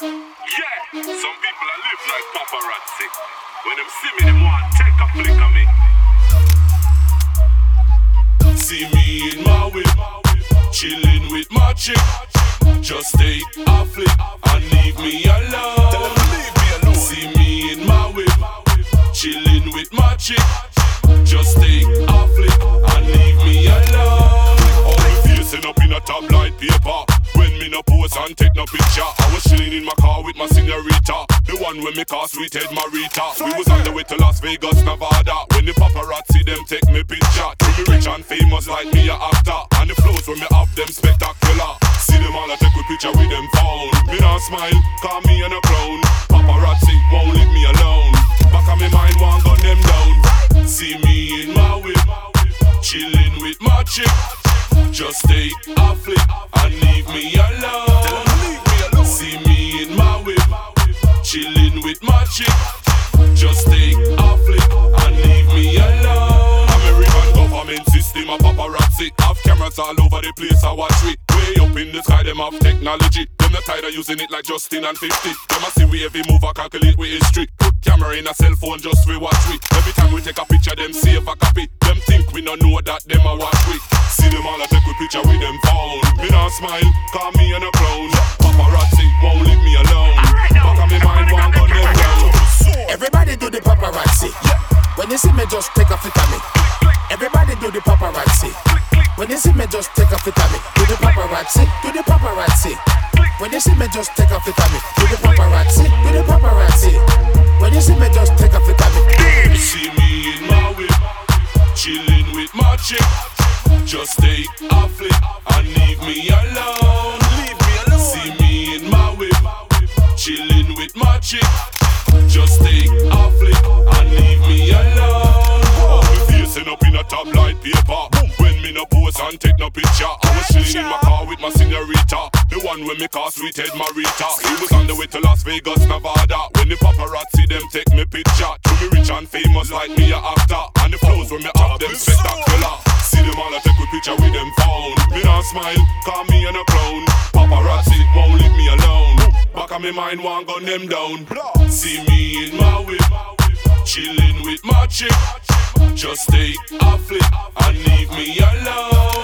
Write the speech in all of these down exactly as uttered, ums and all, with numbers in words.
Yeah, some people I live like paparazzi. When them see me, them want take a flick of me. See me in my whip, chillin' with my chick. Just take a flick and leave me alone. Tell them to leave me alone. See me in my whip, chillin' with my chick. Just take a flick and leave me alone. All the facing up in a tabloid paper. When me no pose and take no picture, I was chilling in my car with my señorita, the one when me call Sweethead Marita. We was on the way to Las Vegas, Nevada, when the paparazzi them take me picture. To me rich and famous like me a actor, and the flows when me have them spectacular. See them all I take a picture with them phone. Me not smile, call me an a clown. Paparazzi won't leave me alone. Back of me mind want gun them down. See me in my whip, chilling with my chick. Just take a flick and leave me alone. See me in my whip, chillin' with my chick. Just take a flick and leave me alone. American government system of paparazzi have cameras all over the place. I watch it way up in the sky. Them have technology. Them not tired of using it like Justin and fifty. Them a see we every move I calculate with history. Put camera in a cell phone just we watch it. Every time we take a picture, them save a copy. Them think we no know that them a watch it. See them all I take a picture with them phone. Me not smile, call me an a clown. Paparazzi won't leave me alone. Back of me mind want gun them down. Everybody do the paparazzi. When you see me, just take a fit of me. Everybody do the paparazzi. When you see me, just take a fit of me. Do the paparazzi, do the paparazzi. When you see me, just take a fit of me. Do the paparazzi, do the paparazzi. When you see me, just take a fit of me. See me in my whip, chillin' with my chick. Just take a flick and leave me alone. Leave me alone. See me in my whip, chillin' with my chick. Just take a flick and leave me alone. All the facing up in a tabloid paper. When me no pose and take no picture, I was chillin' in my car with my señorita, the one when me call Sweethead Marita. We was on the way to Las Vegas, Nevada, when the paparazzi them take me picture. To me rich and famous like me a actor, and the flows when me have them spectacular. See them all I take a picture with them phone. Me not smile, call me an a clown. Paparazzi won't leave me alone. Back of me mind want gun them down. See me in my whip, chillin' with my chick. Just take a flick and leave me alone.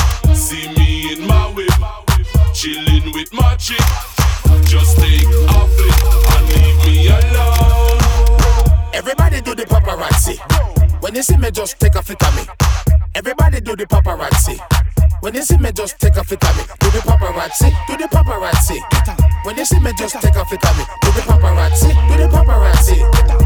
See me in my whip, chillin' with my chick. Just take a flick and leave me alone. Everybody do the paparazzi. When you see me, just take a fit of me. Everybody do the paparazzi. When you see me, just take a fit of me. Do the paparazzi, do the paparazzi. When you see me, just take a fit of me. Do the paparazzi, do the paparazzi.